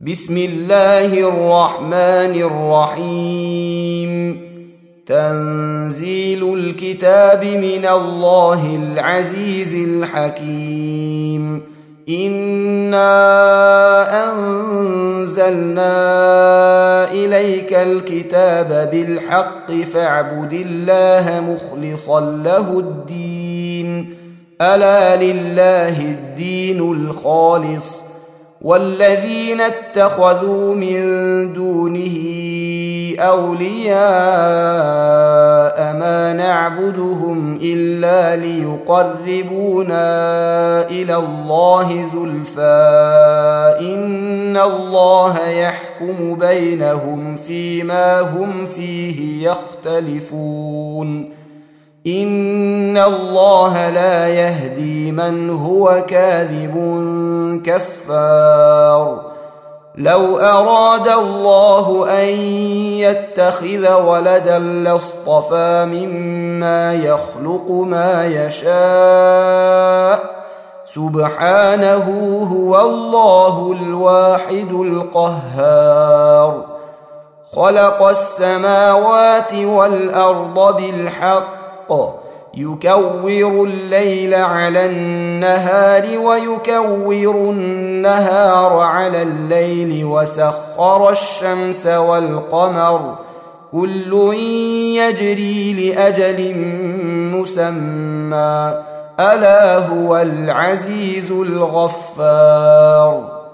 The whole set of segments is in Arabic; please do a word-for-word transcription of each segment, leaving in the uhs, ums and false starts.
بسم الله الرحمن الرحيم. تنزيل الكتاب من الله العزيز الحكيم. إنا أنزلنا إليك الكتاب بالحق فاعبد الله مخلصا له الدين، ألا لله الدين الخالص، والذين اتخذوا من دونه أولياء ما نعبدهم إلا ليقربونا إلى الله زلفى إن الله يحكم بينهم فيما هم فيه يختلفون. إن الله لا يهدي من هو كاذب كفار. لو أراد الله أن يتخذ ولدا لاصطفى مما يخلق ما يشاء، سبحانه هو الله الواحد القهار. خلق السماوات والأرض بالحق، يكور الليل على النهار ويكور النهار على الليل، وسخر الشمس والقمر كل يجري لأجل مسمى، ألا هو العزيز الغفار.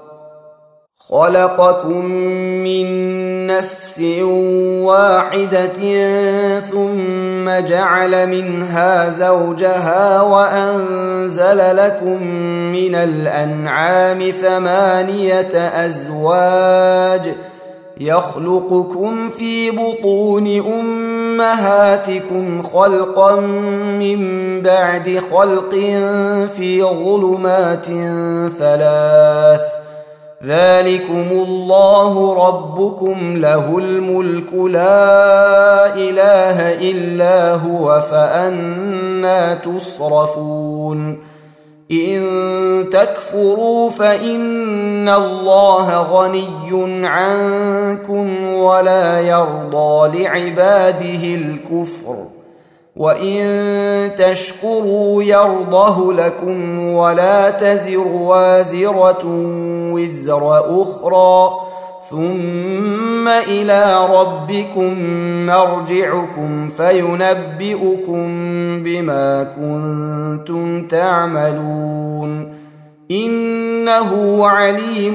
خلقكم من نفس واحدة ثم جعل منها زوجها وأنزل لكم من الأنعام ثمانية أزواج، يخلقكم في بطون أمهاتكم خلقا من بعد خلق في ظلمات ثلاث، ذلكم الله ربكم له الملك لا إله إلا هو، فأنى تصرفون. إن تكفروا فإن الله غني عنكم ولا يرضى لعباده الكفر، وإن تشكروا يرضه لكم ولا تزر وازرة وزر أخرى، ثم إلى ربكم مرجعكم فينبئكم بما كنتم تعملون، إنه عليم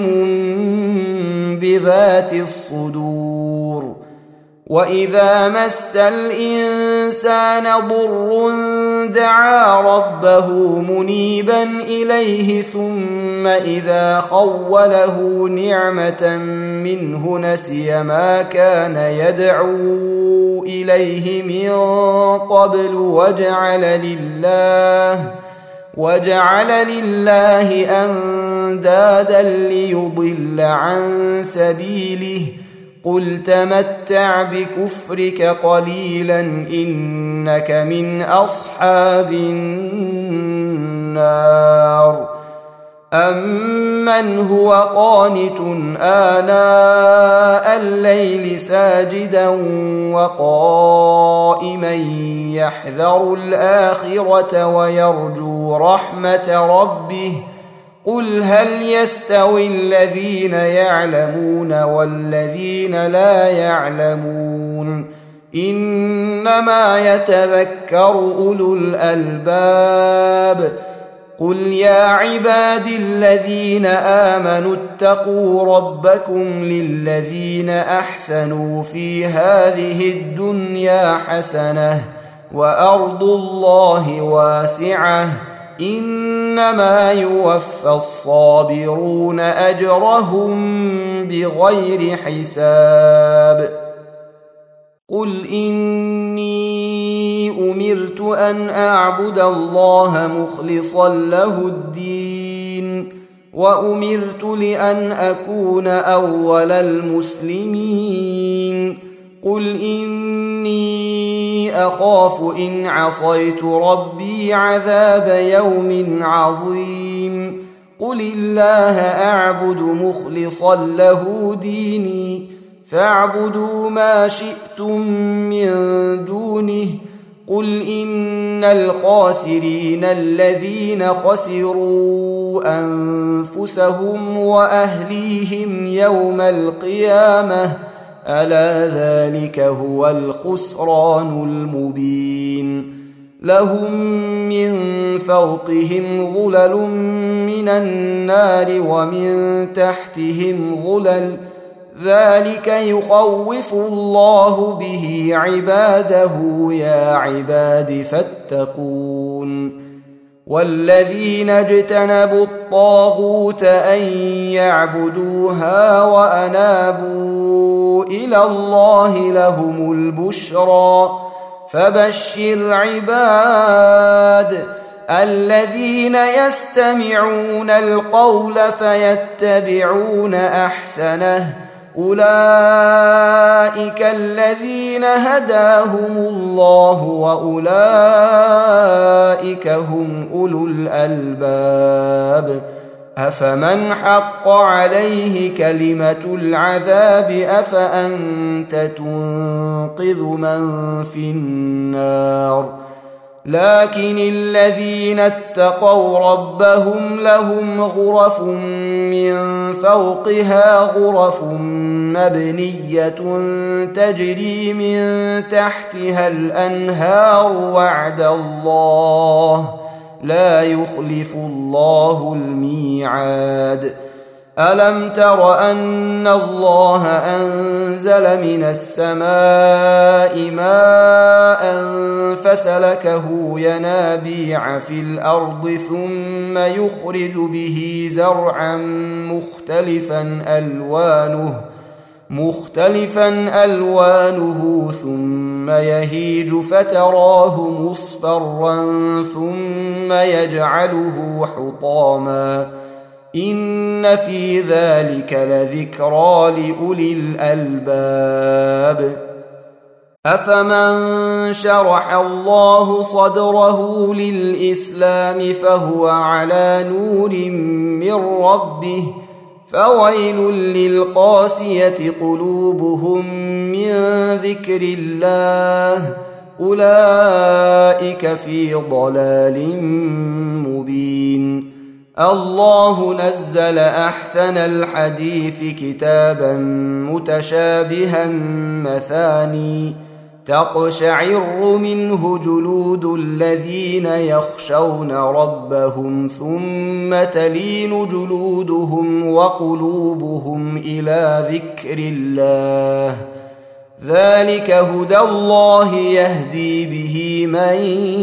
بذات الصدور. وإذا مس الإنسان ضر دعا ربه منيبا إليه، ثم إذا خوله نعمة منه نسي ما كان يدعو إليه من قبل وجعل لله وجعل لله أندادا ليضل عن سبيله، قل تمتع بكفرك قليلا إنك من أصحاب النار. أمن هو قانت آناء الليل ساجدا وقائما يحذر الآخرة ويرجو رحمة ربه، قل هل يستوي الذين يعلمون والذين لا يعلمون، إنما يتذكر أولو الألباب. قل يا عباد الذين آمنوا اتقوا ربكم للذين أحسنوا في هذه الدنيا حسنة وأرض الله واسعة، إنما يوفى الصابرون أجرهم بغير حساب. قل إني أمرت أن أعبد الله مخلصا له الدين، وأمرت لأن أكون أول المسلمين. قل إني أخاف إن عصيت ربي عذاب يوم عظيم. قل الله أعبد مخلصا له ديني فاعبدوا ما شئتم من دونه قل إن الخاسرين الذين خسروا أنفسهم وأهليهم يوم القيامة ألا ذلك هو الخسران المبين لهم من فوقهم ظلل من النار ومن تحتهم ظلل ذلك يخوف الله به عباده يا عباد فاتقون والذين اجتنبوا الطاغوت أن يعبدوها وأنابوا إلى الله لهم البشرى فبشر عباد الذين يستمعون القول فيتبعون أحسنه أولئك الذين هداهم الله وأولئك هم أولو الألباب أفمن حق عليه كلمة العذاب أفأنت تنقذ من في النار لكن الذين اتقوا ربهم لهم غرف من فوقها غرف مبنية تجري من تحتها الأنهار وعد الله لا يخلف الله الميعاد ألم تر أن الله أنزل من السماء ماء فسلكه ينابيع في الأرض ثم يخرج به زرعا مختلفا ألوانه مختلفا ألوانه ثم يهيج فتراه مصفرا ثم يجعله حطاما إن في ذلك لذكرى لأولي الألباب أفمن شرح الله صدره للإسلام فهو على نور من ربه فويل للقاسية قلوبهم من ذكر الله أولئك في ضلال مبين الله نزل أحسن الحديث كتابا متشابها مثاني تقشعر منه جلود الذين يخشون ربهم ثم تلين جلودهم وقلوبهم إلى ذكر الله ذلك هدى الله يهدي به من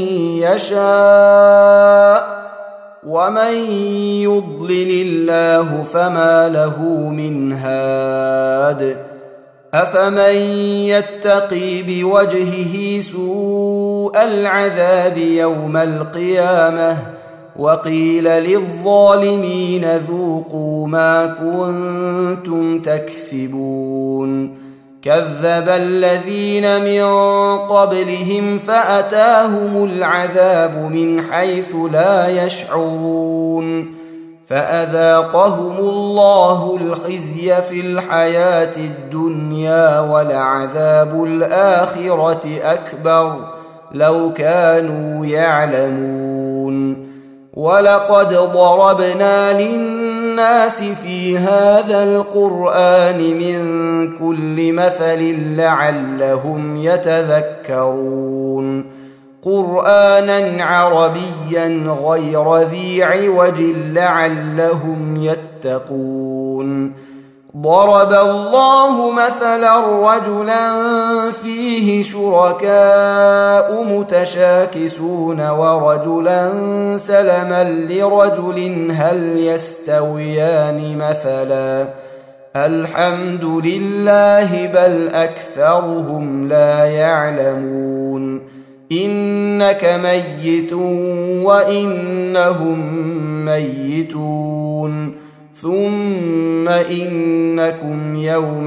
يشاء ومن يضلل الله فما له من هاد أفمن يتقي بوجهه سوء العذاب يوم القيامة وقيل للظالمين ذوقوا ما كنتم تكسبون كذب الذين من قبلهم فأتاهم العذاب من حيث لا يشعرون فأذاقهم الله الخزي في الحياة الدنيا ولعذاب الآخرة أكبر لو كانوا يعلمون ولقد ضربنا للناس في هذا القرآن من كل مثل لعلهم يتذكرون قرآنا عربيا غير ذي عوج لعلهم يتقون ضرب الله مثلا رجلا فيه شركاء متشاكسون ورجلا سلما لرجل هل يستويان مثلا الحمد لله بل أكثرهم لا يعلمون إنك ميت وإنهم ميتون ثم إنكم يوم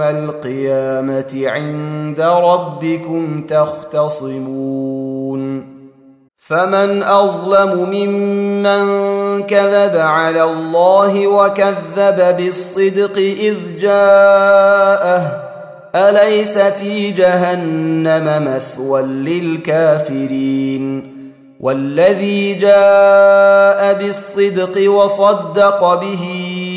القيامة عند ربكم تختصمون فمن أظلم ممن كذب على الله وكذب بالصدق إذ جاءه أليس في جهنم مثوى للكافرين والذي جاء بالصدق وصدق به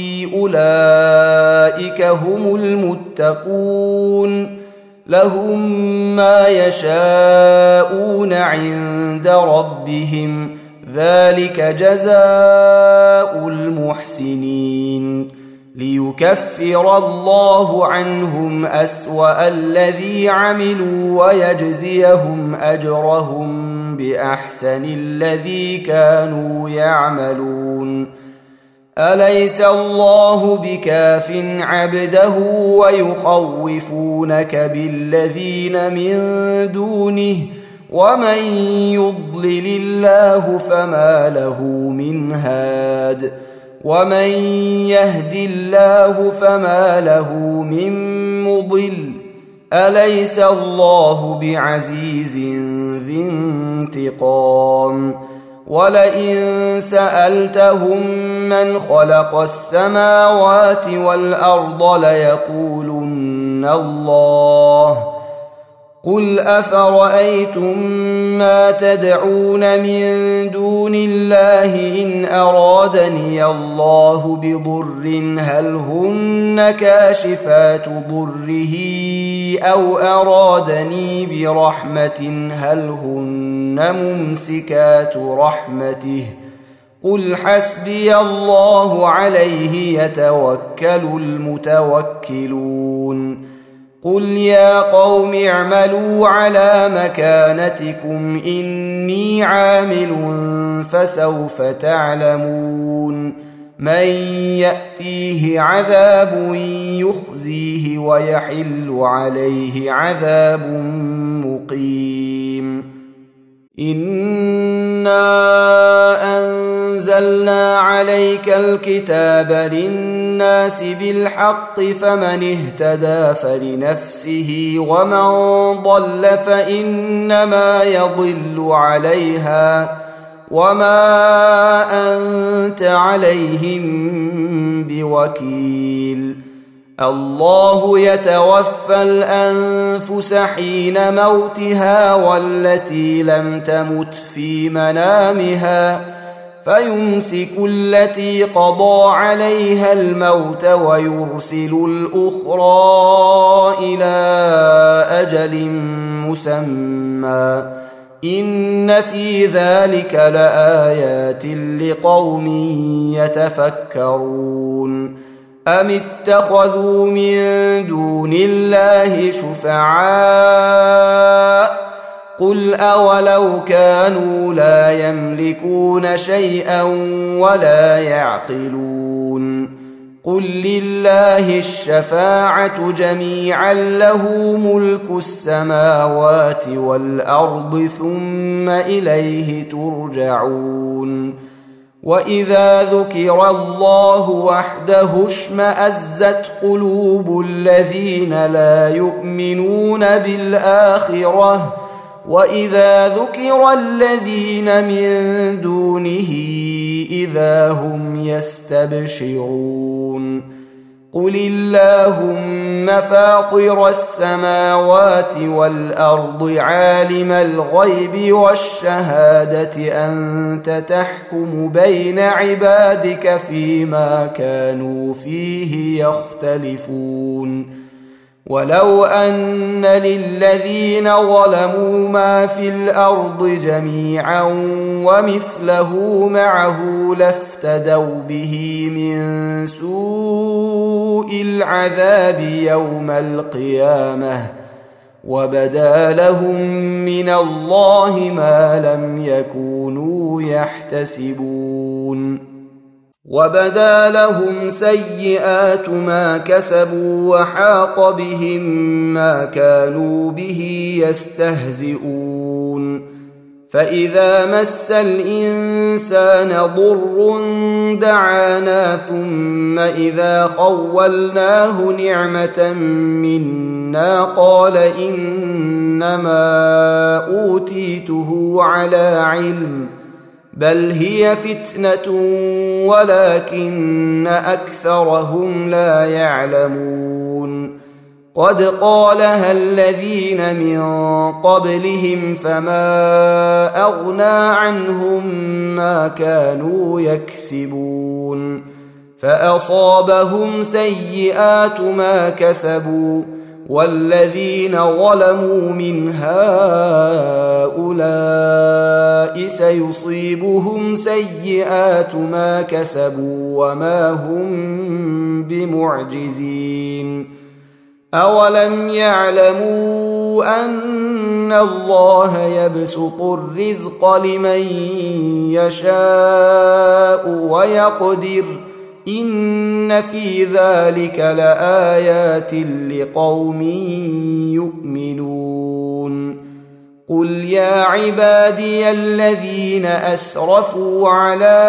أولئك هم المتقون لهم ما يشاءون عند ربهم ذلك جزاء المحسنين ليكفر الله عنهم أسوأ الذي عملوا ويجزيهم أجرهم بأحسن الذي كانوا يعملون أليس الله بكاف عبده ويخوفونك بالذين من دونه ومن يضلل الله فما له من هاد ومن يهد الله فما له من مضل أليس الله بعزيز ذي انتقام ولئن سألتهم من خلق السماوات والأرض ليقولن الله قل أفرأيتم ما تدعون من دون الله إن أرادني الله بضر هل هن كاشفات ضره أو أرادني برحمة هل هن ممسكات رحمته قل حسبي الله عليه يتوكل المتوكلون قل يا قوم اعملوا على مكانتكم إني عامل فسوف تعلمون من يأتيه عذاب يخزيه ويحل عليه عذاب مقيم إنا أنزلنا عليك الكتاب للناس بالحق فمن اهتدى فلنفسه ومن ضل فإنما يضل عليها وما أنت عليهم بوكيل الله يتوفى الأنفس حين موتها والتي لم تمت في منامها فيمسك التي قضى عليها الموت ويرسل الأخرى إلى أجل مسمى إن في ذلك لآيات لقوم يتفكرون أم اتخذوا من دون الله شفعاء قل أولو كانوا لا يملكون شيئا ولا يعقلون قل لله الشفاعة جميعا له ملك السماوات والأرض ثم إليه ترجعون وإذا ذكر الله وحده اشمأزت قلوب الذين لا يؤمنون بالآخرة وإذا ذكر الذين من دونه إذا هم يستبشرون قل اللهم فاطر السماوات والأرض عالم الغيب والشهادة أنت تحكم بين عبادك فيما كانوا فيه يختلفون ولو أن للذين ظلموا ما في الأرض جميعا ومثله معه لافتدوا به من سوء العذاب يوم القيامة وبدا لهم من الله ما لم يكونوا يحتسبون وبدا لهم سيئات ما كسبوا وحاق بهم ما كانوا به يستهزئون فإذا مس الإنسان ضر دعانا ثم إذا خولناه نعمة منا قال إنما أوتيته على علم بل هي فتنة ولكن أكثرهم لا يعلمون قد قالها الذين من قبلهم فما أغنى ظنهم ما كانوا يكسبون فأصابهم سيئات ما كسبوا والذين ظلموا من هؤلاء سيصيبهم سيئات ما كسبوا وما هم بمعجزين أولم يعلموا أن الله يبسط الرزق لمن يشاء ويقدر إن في ذلك لآيات لقوم يؤمنون قل يا عبادي الذين أسرفوا على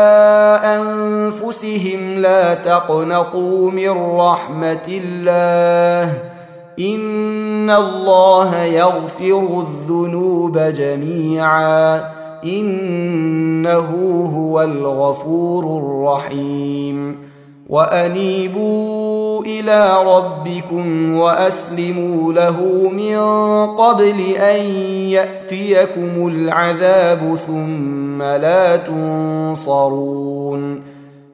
أنفسهم لا تقنطوا من رحمة الله إن الله يغفر الذنوب جميعا إنه هو الغفور الرحيم وأنيبوا إلى ربكم وأسلموا له من قبل أن يأتيكم العذاب ثم لا تنصرون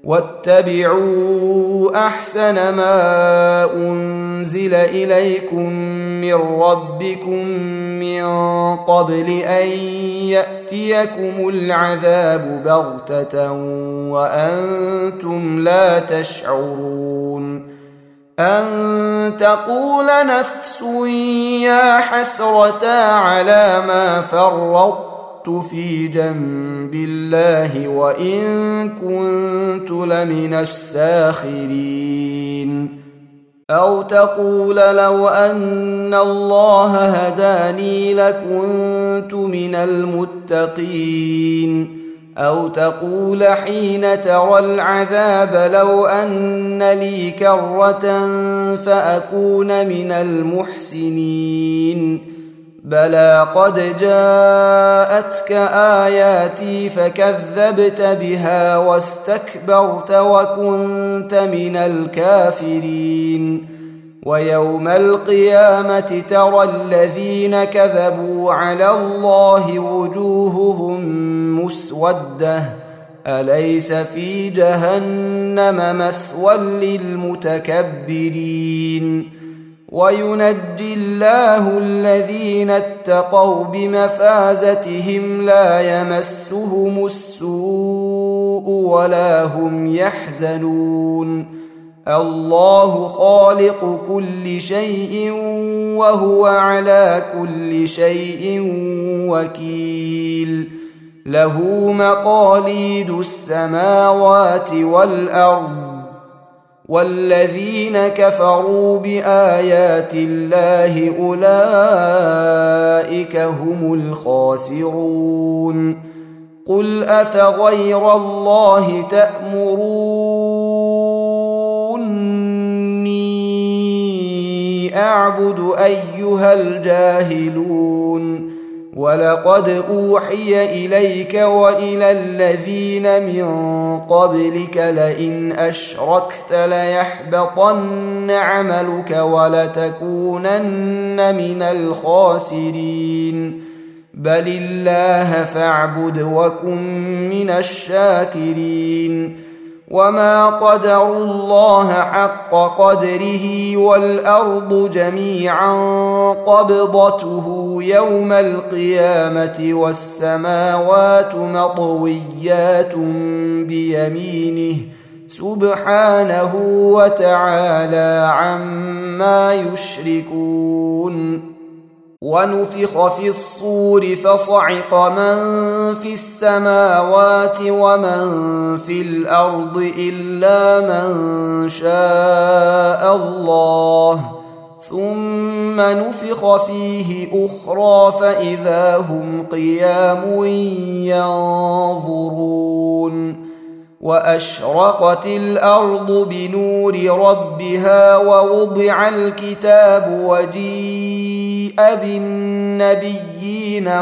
واتبعوا أحسن ما أنزل إليكم من ربكم من قبل أن يأتيكم العذاب بغتة وأنتم لا تشعرون أن تقول نفس يا حسرة على ما فرطت في جنب الله وإن كنت لمن الساخرين أو تقول لو أن الله هداني لكنت من المتقين أو تقول حين ترى العذاب لو أن لي كرة فأكون من المحسنين بلى قد جاءتك آياتي فكذبت بها واستكبرت وكنت من الكافرين ويوم القيامة ترى الذين كذبوا على الله وجوههم مسودة أليس في جهنم مثوى للمتكبرين وينجي الله الذين اتقوا بمفازتهم لا يمسهم السوء ولا هم يحزنون الله خالق كل شيء وهو على كل شيء وكيل له مقاليد السماوات والأرض والذين كفروا بآيات الله أولئك هم الخاسرون قل أفغير الله تأمروني أعبد أيها الجاهلون ولقد أوحي إليك وإلى الذين من قبلك لئن أشركت ليحبطن عملك ولتكونن من الخاسرين بل الله فاعبد وكن من الشاكرين وما قدروا الله حق قدره والأرض جميعا قبضته يوم القيامة والسماوات مطويات بيمينه سبحانه وتعالى عما يشركون ونفخ في الصور فصعق من في السماوات ومن في الأرض إلا من شاء الله ثم نفخ فيه أخرى فإذا هم قيام ينظرون وأشرقت الأرض بنور ربها ووضع الكتاب وجيء بالنبيين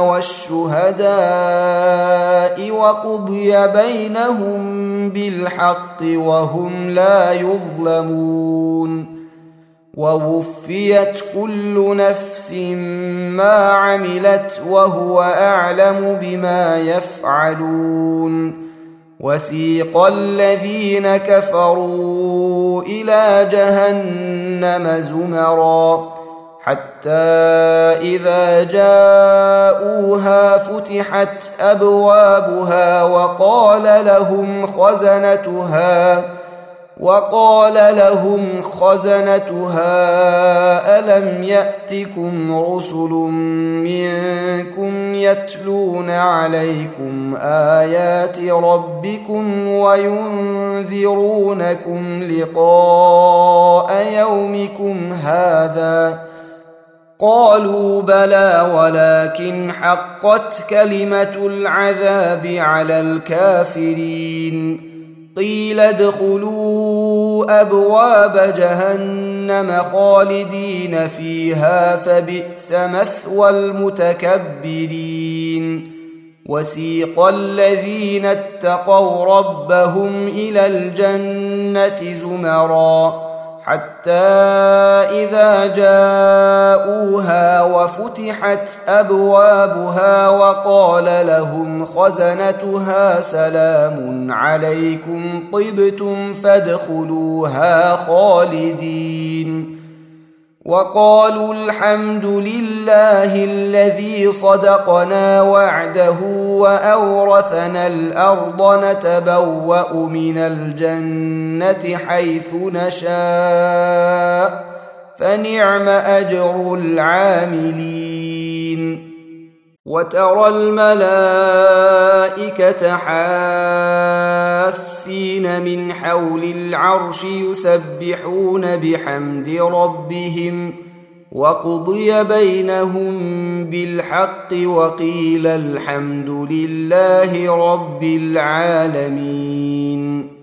والشهداء وقضي بينهم بالحق وهم لا يظلمون ووفيت كل نفس ما عملت وهو أعلم بما يفعلون وسيق الذين كفروا إلى جهنم زمرا حتى إذا جاءوها فتحت أبوابها وقال لهم خزنتها وقال لهم خزنتها ألم يأتكم رسل منكم يتلون عليكم آيات ربكم وينذرونكم لقاء يومكم هذا قالوا بلى ولكن حقت كلمة العذاب على الكافرين قيل ادخلوا أبواب جهنم خالدين فيها فبئس مثوى المتكبرين وسيق الذين اتقوا ربهم إلى الجنة زمرا حتى إذا جاءوها وفتحت أبوابها وقال لهم خزنتها سلام عليكم طبتم فادخلوها خالدين وقالوا الحمد لله الذي صدقنا وعده وأورثنا الأرض نتبوأ من الجنة حيث نشاء فنعم أجر العاملين وترى الملائكة حافين من حول العرش يسبحون بحمد ربهم وقضي بينهم بالحق وقيل الحمد لله رب العالمين.